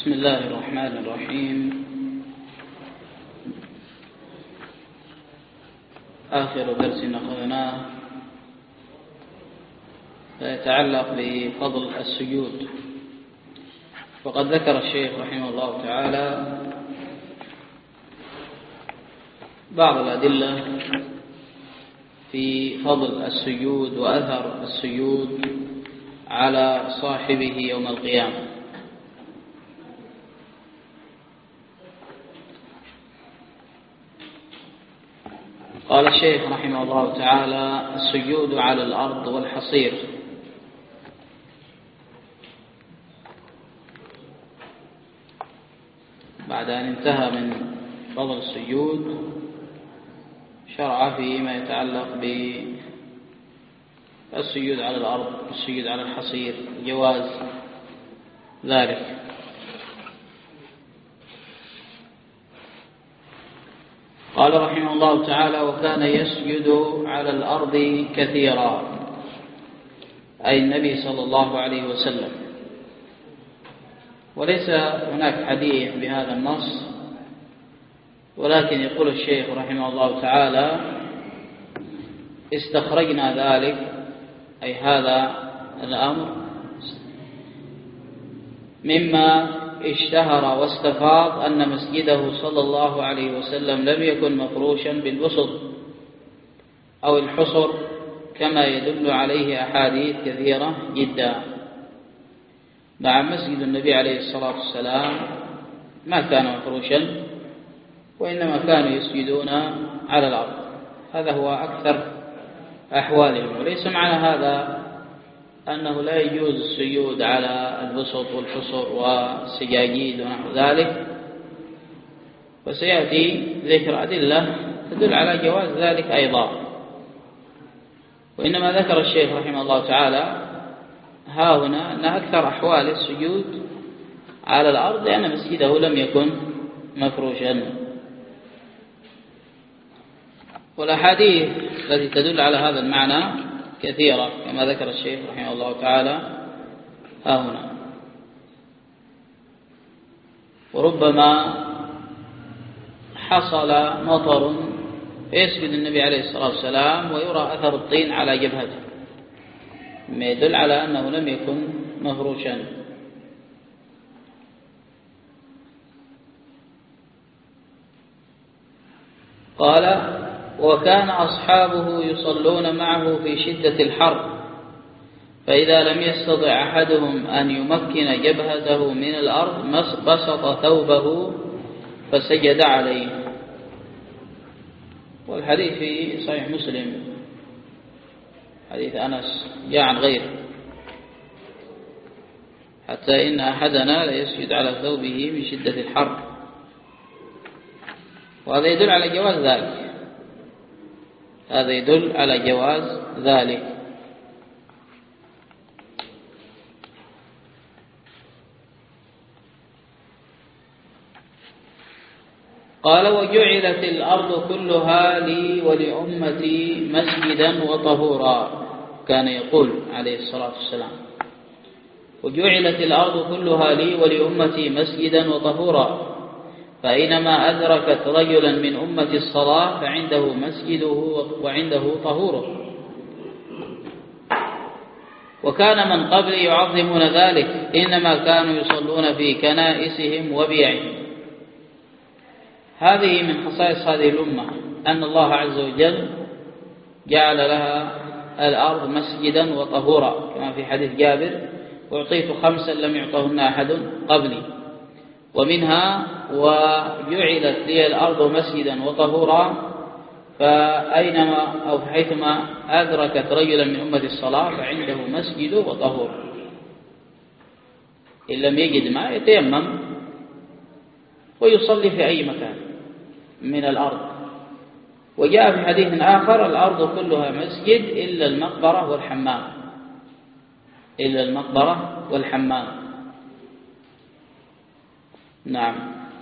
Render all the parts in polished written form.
بسم الله الرحمن الرحيم. آخر درس أخذناه يتعلق بفضل السجود، وقد ذكر الشيخ رحمه الله تعالى بعض الأدلة في فضل السجود وأثر السجود على صاحبه يوم القيامة. قال الشيخ رحمه الله تعالى: السجود على الأرض والحصير. بعد أن انتهى من فضل السجود شرع في ما يتعلق بالسجود على الأرض والسجود على الحصير، جواز ذلك. قال رحمه الله تعالى: وكان يسجد على الأرض كثيرا، أي النبي صلى الله عليه وسلم. وليس هناك حديث بهذا النص، ولكن يقول الشيخ رحمه الله تعالى: استخرجنا ذلك، أي هذا الأمر، مما اشتهر واستفاض أن مسجده صلى الله عليه وسلم لم يكن مفروشا بالبسط أو الحصر، كما يدل عليه أحاديث كثيرة جدا. مع مسجد النبي عليه الصلاة والسلام ما كان مفروشا، وإنما كانوا يسجدون على الأرض. هذا هو أكثر أحوالهم، وليس معنى هذا أنه لا يجوز السجود على البسط والحصر والسجاجيد ونحو ذلك، وسيأتي ذكر أدلة تدل على جواز ذلك أيضا. وإنما ذكر الشيخ رحمه الله تعالى ها هنا أن أكثر أحوال السجود على الأرض لأن مسجده لم يكن مفروشا. والأحاديث التي تدل على هذا المعنى كثيرة، كما ذكر الشيخ رحمه الله تعالى ها هنا. وربما حصل مطر فيسجد النبي عليه الصلاة والسلام ويرى أثر الطين على جبهته، ما يدل على أنه لم يكن مفروشا. قال: وكان أصحابه يصلون معه في شدة الحر، فإذا لم يستطع أحدهم أن يمكن جبهته من الأرض بسط ثوبه فسجد عليه. والحديث في صحيح مسلم، حديث أنس، جاء عن غيره: حتى إن أحدنا ليسجد على ثوبه من شدة الحر. وهذا يدل على جواز ذلك، هذا يدل على جواز ذلك. قال: وجعلت الأرض كلها لي ولأمتي مسجدا وطهورا. كان يقول عليه الصلاة والسلام: وجعلت الأرض كلها لي ولأمتي مسجدا وطهورا، فأينما أدركت رجلا من أمة الصلاة فعنده مسجده وعنده طهوره. وكان من قبلي يعظمون ذلك، إنما كانوا يصلون في كنائسهم وبيعهم. هذه من خصائص هذه الأمة، أن الله عز وجل جعل لها الأرض مسجدا وطهورا، كما في حديث جابر: أعطيت 5 لم يعطهن أحد قبلي. ومنها: وجعلت لي الأرض مسجدا وطهورا، فأينما أو حيثما أدركت رجلا من أمة الصلاة فعنده مسجد وطهور. إن لم يجد ماء يتيمم ويصلي في أي مكان من الأرض. وجاء في حديث آخر: الأرض كلها مسجد إلا المقبرة والحمام، إلا المقبرة والحمام. نعم.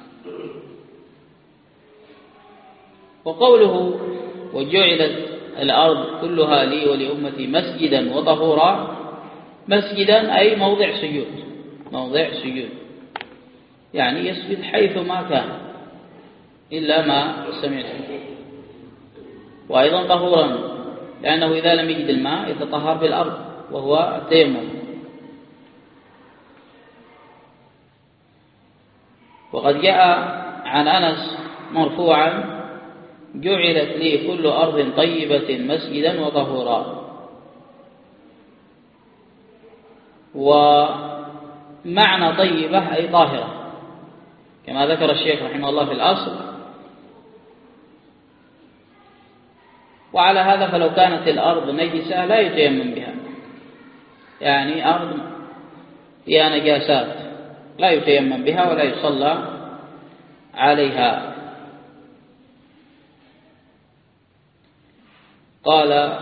وقوله: وجعلت الأرض كلها لي ولأمتي مسجدا وطهورا، مسجدا أي موضع سجود، موضع سجود. يعني يسجد حيث ما كان إلا ما سمعته. وأيضا طهورا، لأنه إذا لم يجد الماء يتطهر بالأرض وهو التيمم. وقد جاء عن أنس مرفوعا: جعلت لي كل أرض طيبة مسجدا وطهورا. ومعنى طيبة أي طاهرة، كما ذكر الشيخ رحمه الله في الأصل. وعلى هذا فلو كانت الأرض نجسة لا يتيمم بها، يعني أرض فيها نجاسات لا يتيمم بها ولا يصلى عليها. قال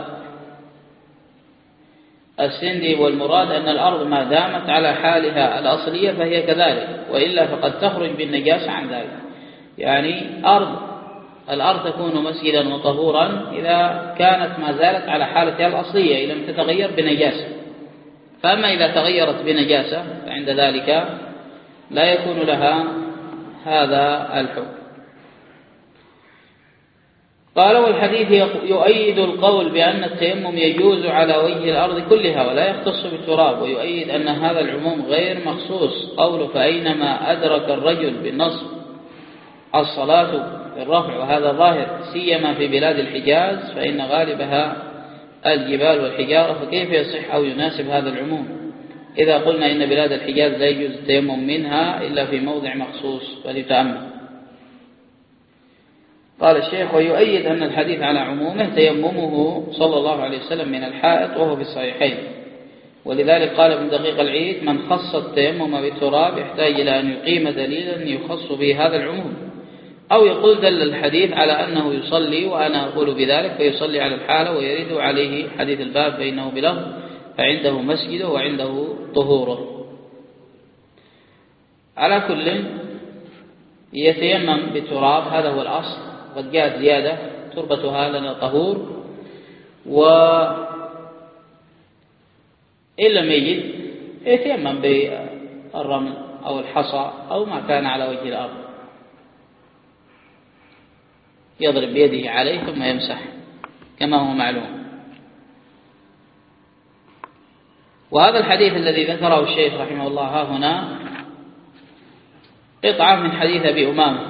السندي: والمراد أن الأرض ما دامت على حالها الأصلية فهي كذلك، وإلا فقد تخرج بالنجاسة عن ذلك. يعني الأرض تكون مسجدا وطهورا إذا كانت ما زالت على حالتها الأصلية، إذا لم تتغير بنجاسة. فأما إذا تغيرت بنجاسة فعند ذلك لا يكون لها هذا الحكم. قال: والحديث يؤيد القول بأن التيمم يجوز على وجه الأرض كلها ولا يختص بالتراب، ويؤيد أن هذا العموم غير مخصوص. قوله: فأينما أدرك الرجل بالنصب الصلاة في الرفع، وهذا ظاهر سيما في بلاد الحجاز فإن غالبها الجبال والحجارة، فكيف يصح أو يناسب هذا العموم إذا قلنا إن بلاد الحجاز لا يجوز التيمم منها إلا في موضع مخصوص؟ فليتأمل. قال الشيخ: ويؤيد أن الحديث على عمومه تيممه صلى الله عليه وسلم من الحائط، وهو في الصحيحين. ولذلك قال ابن دقيق العيد: من خص التيمم بالتراب يحتاج إلى أن يقيم دليلا يخص به هذا العموم، أو يقول دل الحديث على أنه يصلي وأنا أقول بذلك، فيصلي على الحالة ويرد عليه حديث الباب فإنه بلفظ فعنده مسجده وعنده طهوره. على كل يتيمم بالتراب، هذا هو الأصل. قد جاءت زيادة: تربتها لنا طهور. وإن لم يجد يتيمم بالرمل أو الحصى أو ما كان على وجه الأرض، يضرب بيده عليه ثم يمسح كما هو معلوم. وهذا الحديث الذي ذكره الشيخ رحمه الله ها هنا قطعة من حديث أبي أمامة،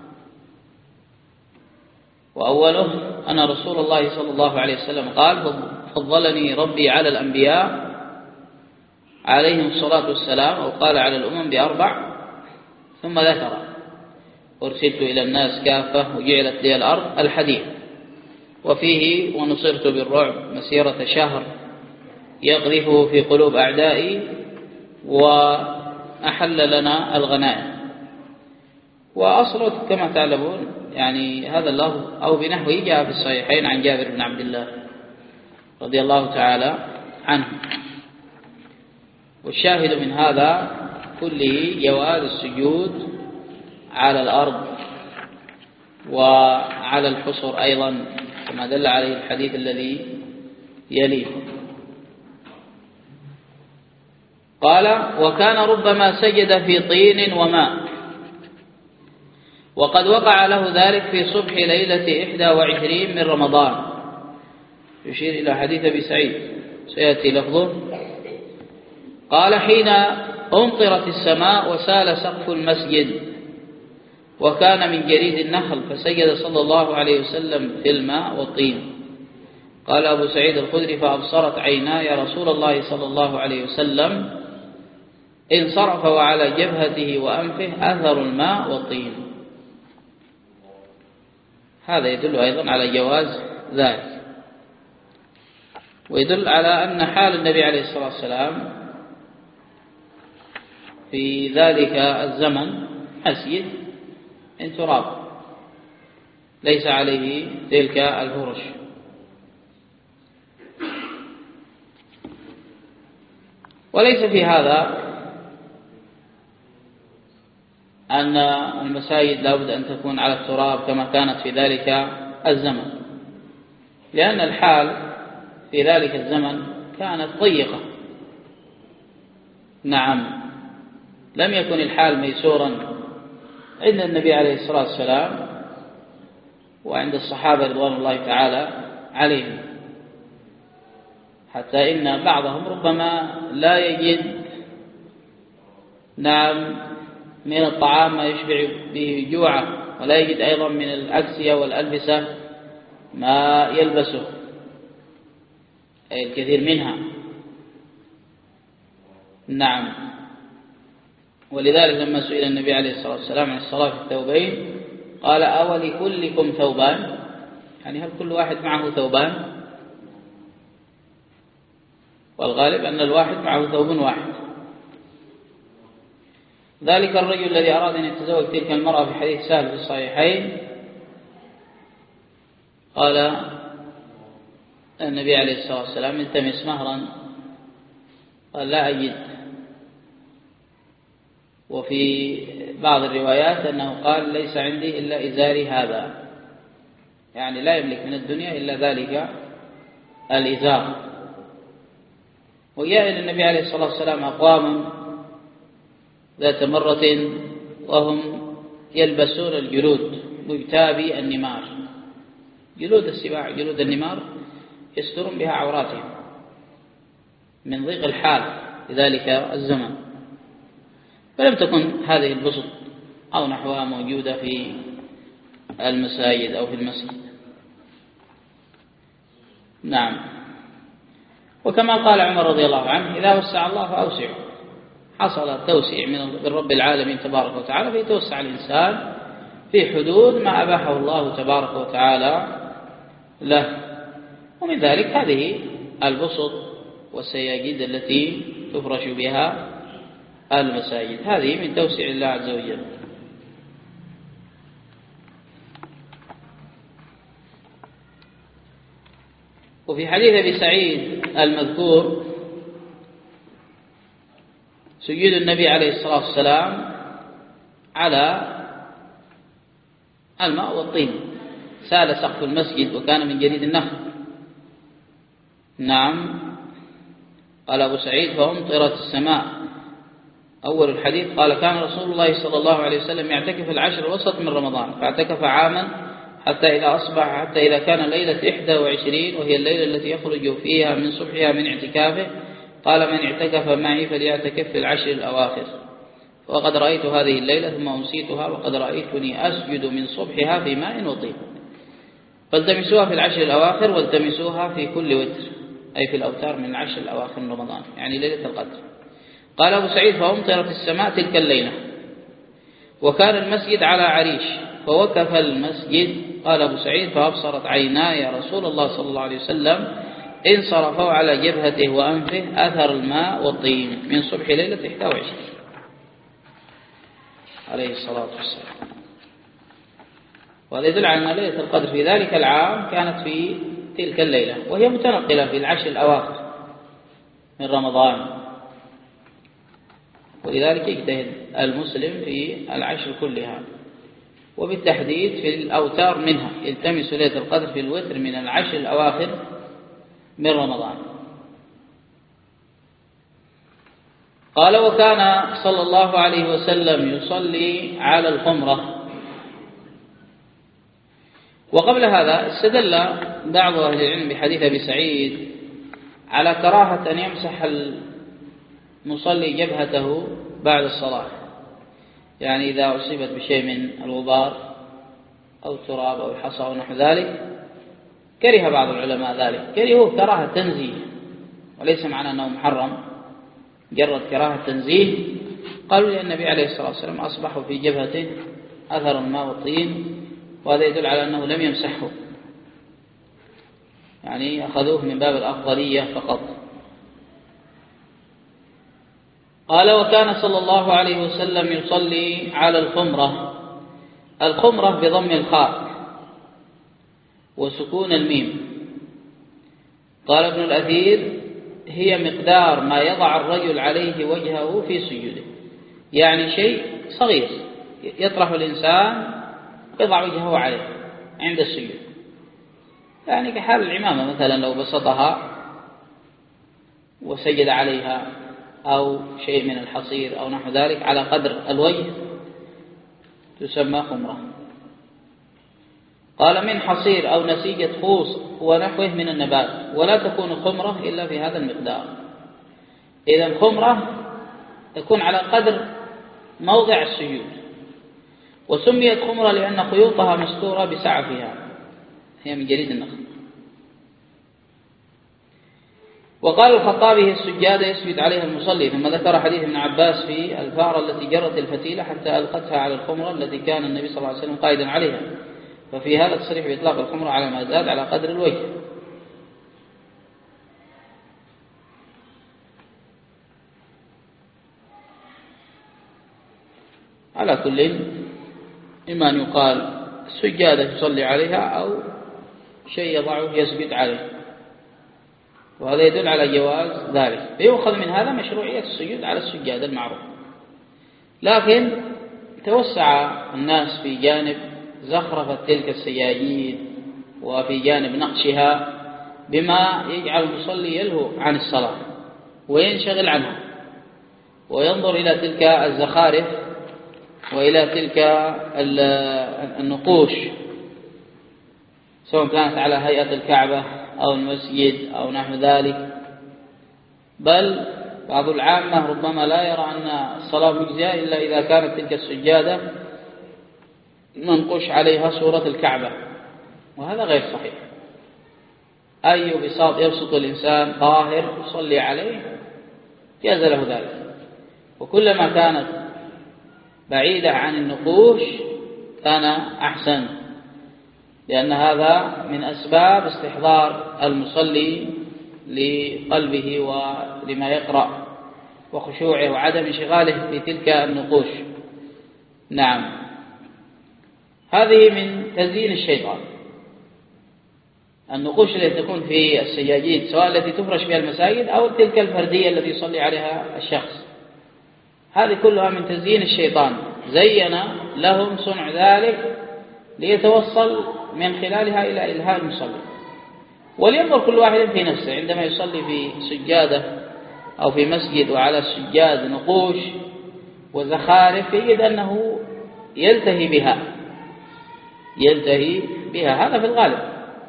وأوله أن رسول الله صلى الله عليه وسلم قال: فضلني ربي على الأنبياء عليهم الصلاة والسلام، أو قال على الأمم ب4، ثم ذكر: أرسلت إلى الناس كافة وجعلت لي الأرض، الحديث. وفيه: ونصرت بالرعب مسيرة شهر يقذفه في قلوب أعدائي، وأحل لنا الغنائم. وأصله كما تعلمون يعني هذا اللفظ أو بنحوه جاء في الصحيحين عن جابر بن عبد الله رضي الله تعالى عنه. والشاهد من هذا كله جواز السجود على الأرض وعلى الحصر أيضا، كما دل عليه الحديث الذي يليه. قال: وكان ربما سجد في طين وماء، وقد وقع له ذلك في صبح ليلة 21 من رمضان. يشير إلى حديث أبي سعيد سيأتي لفظه. قال: حين أمطرت السماء وسال سقف المسجد، وكان من جريد النخل، فسجد صلى الله عليه وسلم في الماء والطين. قال أبو سعيد الخدري: فأبصرت عيناي رسول الله صلى الله عليه وسلم انصرف وعلى جبهته وأنفه أثر الماء والطين. هذا يدل أيضا على جواز ذلك، ويدل على أن حال النبي عليه الصلاة والسلام في ذلك الزمن مسجد من تراب ليس عليه تلك الفرش. وليس في هذا أن المساجد لابد أن تكون على التراب كما كانت في ذلك الزمن، لأن الحال في ذلك الزمن كانت ضيقة. نعم، لم يكن الحال ميسورا عند النبي عليه الصلاة والسلام وعند الصحابة رضوان الله تعالى عليهم، حتى إن بعضهم ربما لا يجد من الطعام ما يشبع به جوعه، ولا يجد أيضا من الأكسية والألبسة ما يلبسه، أي الكثير منها. نعم. ولذلك لما سئل النبي عليه الصلاة والسلام عن الصلاة في الثوبين قال: أولكلكم ثوبان؟ يعني هل كل واحد معه ثوبان؟ والغالب أن الواحد معه ثوب واحد. ذلك الرجل الذي أراد أن يتزوج تلك المرأة في حديث سهل في الصحيحين قال النبي عليه الصلاة والسلام: التمس مهرا. قال: لا أجد. وفي بعض الروايات أنه قال: ليس عندي إلا إزاري هذا، يعني لا يملك من الدنيا إلا ذلك الإزار. وجاء إلى النبي عليه الصلاة والسلام أقوام ذات مرة وهم يلبسون الجلود مجتابي النمار، جلود السباع، جلود النمار، يسترون بها عوراتهم من ضيق الحال في ذلك الزمن. فلم تكن هذه البسط أو نحوها موجودة في المساجد أو في المسجد. نعم. وكما قال عمر رضي الله عنه: إذا وسع الله فأوسعوا. حصل توسيع من رب العالمين تبارك وتعالى، فيتوسع الإنسان في حدود ما أباحه الله تبارك وتعالى له. ومن ذلك هذه البسط والسياجيد التي تفرش بها المساجد، هذه من توسيع الله عز وجل. وفي حديث أبي سعيد المذكور سجود النبي عليه الصلاة والسلام على الماء والطين، سال سقف المسجد وكان من جريد النخل. نعم. قال أبو سعيد: فأمطرت السماء. أول الحديث قال: كان رسول الله صلى الله عليه وسلم يعتكف العشر الوسط من رمضان، فاعتكف عاما حتى إذا كان ليلة 21 وهي الليلة التي يخرج فيها من صبحها من اعتكافه، قال: من اعتكف معي فليعتكف في العشر الأواخر. وقد رأيت هذه الليلة ثم أنسيتها، وقد رأيتني أسجد من صبحها في ماء وطين. فالتمسوها في العشر الأواخر والتمسوها في كل وتر، أي في الأوتار من العشر الأواخر من رمضان، يعني ليلة القدر. قال أبو سعيد: فأمطرت السماء تلك الليلة، وكان المسجد على عريش، فوقف المسجد. قال أبو سعيد: فأبصرت عيناي رسول الله صلى الله عليه وسلم انصرفوا على جبهته وأنفه أثر الماء والطين من صبح ليلة 21 عليه الصلاة والسلام. وهذا يدل على أن ليلة القدر في ذلك العام كانت في تلك الليلة، وهي متنقلة في العشر الأواخر من رمضان، ولذلك يجتهد المسلم في العشر كلها، وبالتحديد في الأوتار منها، يلتمس ليلة القدر في الوتر من العشر الأواخر من رمضان. قال: وكان صلى الله عليه وسلم يصلي على الخمرة. وقبل هذا استدل بعض أهل العلم بحديث أبي سعيد على كراهة أن يمسح المصلي جبهته بعد الصلاة، يعني إذا أصيبت بشيء من الغبار أو التراب أو الحصى أو نحو ذلك، كره بعض العلماء ذلك، كرهوه كراهة تنزيه، وليس معنى أنه محرم، جرد كراهة تنزيه. قالوا لأن النبي عليه الصلاة والسلام أصبحوا في جبهته أثر الماء والطين، وهذا يدل على أنه لم يمسحه، يعني أخذوه من باب الأفضلية فقط. قال: وكان صلى الله عليه وسلم يصلي على الخمرة. الخمرة بضم الخاء وسكون الميم. قال ابن الأثير: هي مقدار ما يضع الرجل عليه وجهه في سجوده، يعني شيء صغير يطرح الإنسان يضع وجهه عليه عند السجود، يعني كحال العمامة مثلا لو بسطها وسجد عليها أو شيء من الحصير أو نحو ذلك على قدر الوجه تسمى خمرة. قال من حصير أو نسيجة خوص ونحوه من النبات، ولا تكون خمرة إلا في هذا المقدار. إذن خمرة تكون على قدر موضع السجود، وسميت خمرة لأن خيوطها مستورة بسعفها، هي من جليد النخل. وقال الخطابي هي السجادة يسجد عليها المصلي، ثم ذكر حديث ابن عباس في الفارة التي جرت الفتيلة حتى ألقتها على الخمرة التي كان النبي صلى الله عليه وسلم قائدا عليها، ففي هذا تصريح بإطلاق الخمرة على ما زاد على قدر الوجه. على كل إما أن يقال السجادة يصلي عليها أو شيء يضعه يسجد عليه، وهذا يدل على جواز ذلك، فيؤخذ من هذا مشروعية السجود على السجادة المعروف. لكن توسع الناس في جانب زخرفة تلك السجاجيد وفي جانب نقشها بما يجعل المصلي يلهو عن الصلاة وينشغل عنها وينظر إلى تلك الزخارف وإلى تلك النقوش، سواء كانت على هيئة الكعبة أو المسجد أو نحو ذلك. بل بعض العامة ربما لا يرى أن الصلاة مجزية إلا إذا كانت تلك السجادة منقوش عليها صورة الكعبة، وهذا غير صحيح. أي بساط يبسط الإنسان طاهر يصلي عليه جاز له ذلك، وكلما كانت بعيدة عن النقوش كان أحسن، لأن هذا من أسباب استحضار المصلي لقلبه ولما يقرأ وخشوعه وعدم انشغاله بتلك النقوش. نعم، هذه من تزيين الشيطان، النقوش التي تكون في السجاجيد سواء التي تفرش بها المساجد أو تلك الفردية التي يصلي عليها الشخص، هذه كلها من تزيين الشيطان، زين لهم صنع ذلك ليتوصل من خلالها إلى إلهاء المصلي. ولينظر كل واحد في نفسه عندما يصلي في سجادة أو في مسجد وعلى السجاد نقوش وزخارف يجد أنه يلتهي بها، هذا في الغالب.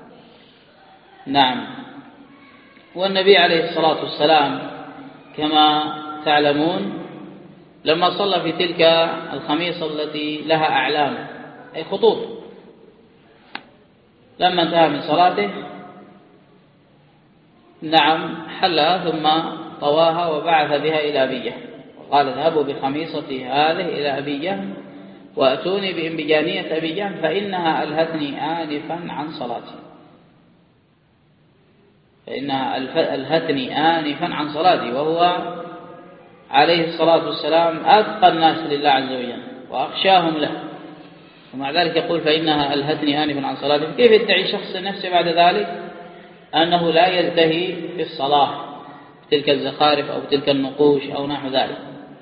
نعم، والنبي عليه الصلاة والسلام كما تعلمون لما صلى في تلك الخميصة التي لها أعلام أي خطوط، لما انتهى من صلاته نعم حلها ثم طواها وبعث بها إلى أبي جهل وقال اذهبوا بخميصتي هذه إلى أبي جهل وأتوني بإنبجانية أبي جهل فإنها ألهتني آنفا عن صلاتي، وهو عليه الصلاة والسلام أتقى الناس لله عز وجل وأخشاهم له، ومع ذلك يقول فإنها ألهتني آنفا عن صلاتي. كيف يدعي شخص نفسه بعد ذلك أنه لا يلتهي في الصلاة تلك الزخارف أو تلك النقوش أو نحو ذلك؟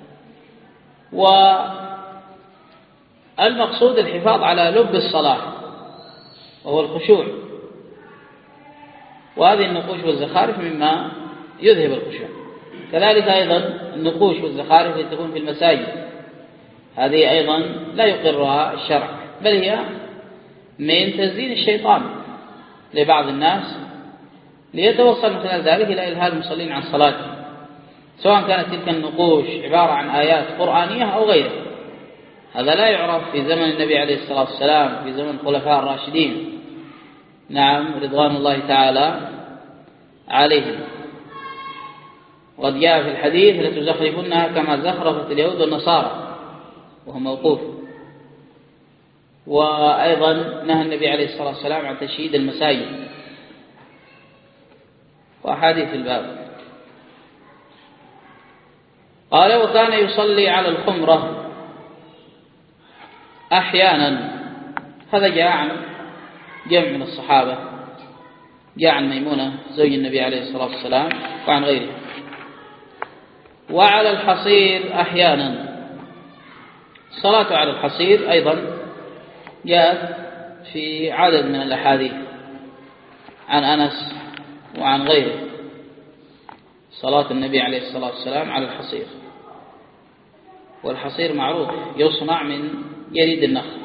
والمقصود الحفاظ على لب الصلاة وهو الخشوع، وهذه النقوش والزخارف مما يذهب الخشوع. كذلك أيضا النقوش والزخارف التي تكون في المساجد هذه أيضا لا يقرها الشرع، بل هي من تزيين الشيطان لبعض الناس ليتوصل من خلال ذلك إلى إلهاء المصلين عن صلاتهم، سواء كانت تلك النقوش عبارة عن آيات قرآنية أو غيرها. هذا لا يعرف في زمن النبي عليه الصلاة والسلام، في زمن الخلفاء الراشدين نعم رضوان الله تعالى عليهم. وقد جاء في الحديث لتزخرفنها كما زخرفت اليهود والنصارى، وهو موقوف. وأيضا نهى النبي عليه الصلاة والسلام عن تشييد المساجد وأحاديث الباب. قال وكان يصلي على الخمرة أحيانا، هذا جاء عن جمع من الصحابة، جاء عن ميمونة زوج النبي عليه الصلاة والسلام وعن غيره. وعلى الحصير أحيانا، الصلاة على الحصير أيضا جاءت في عدد من الأحاديث عن أنس وعن غيره. صلاة النبي عليه الصلاة والسلام على الحصير. والحصير معروف يصنع من جريد النخل.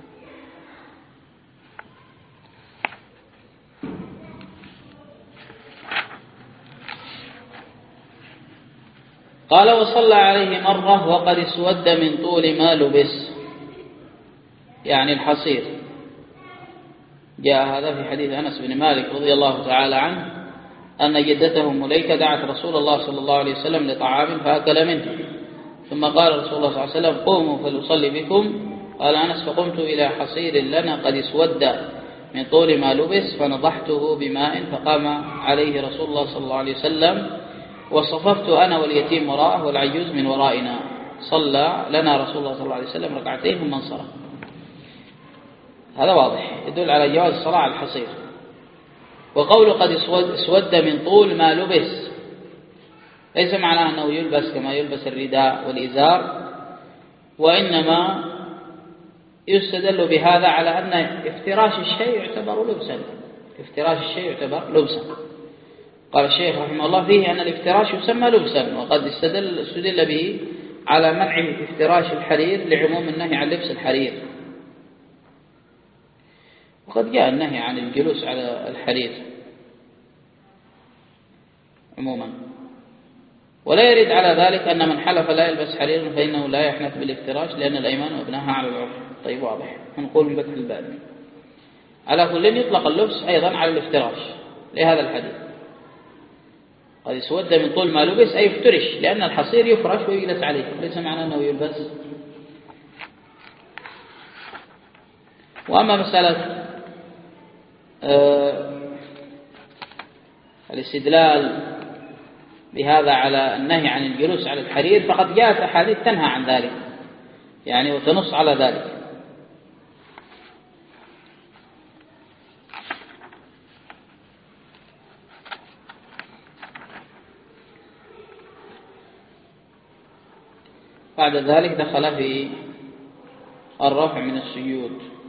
قال وصلى عليه مرة وقد اسود من طول ما لبس، يعني الحصير. جاء هذا في حديث أنس بن مالك رضي الله تعالى عنه أن جدته مليكة دعت رسول الله صلى الله عليه وسلم لطعام فأكل منه، ثم قال رسول الله صلى الله عليه وسلم قوموا فلأصلي بكم. قال أنس فقمت إلى حصير لنا قد اسود من طول ما لبس فنضحته بماء فقام عليه رسول الله صلى الله عليه وسلم وصففت أنا واليتيم وراءه والعجوز من ورائنا. صلى لنا رسول الله صلى الله عليه وسلم ركعتين ثم انصرف. هذا واضح يدل على جواز الصلاة على الحصير. وقول قد اسود من طول ما لبس ليس معناه أنه يلبس كما يلبس الرداء والإزار، وإنما يستدل بهذا على أن افتراش الشيء يعتبر لبسا. افتراش الشيء يعتبر لبسا. قال الشيخ رحمه الله فيه أن الافتراش يسمى لبسا، وقد استدل به على منع افتراش الحرير لعموم النهي عن لبس الحرير. وقد جاء النهي عن الجلوس على الحرير عموما، ولا يرد على ذلك أن من حلف لا يلبس حرير فإنه لا يحنث بالافتراش لأن الأيمان مبناها على العرف. طيب واضح، نقول من فتح الباب. على كل يطلق اللبس أيضا على الافتراش لهذا الحديث قد اسود من طول ما لبس أي افترش، لأن الحصير يفرش ويجلس عليه، ليس معنى أنه يلبس. وأما مسألة الاستدلال بهذا على النهي عن الجلوس على الحرير فقد جاءت أحاديث تنهى عن ذلك يعني وتنص على ذلك. بعد ذلك دخل في الرفع من السجود.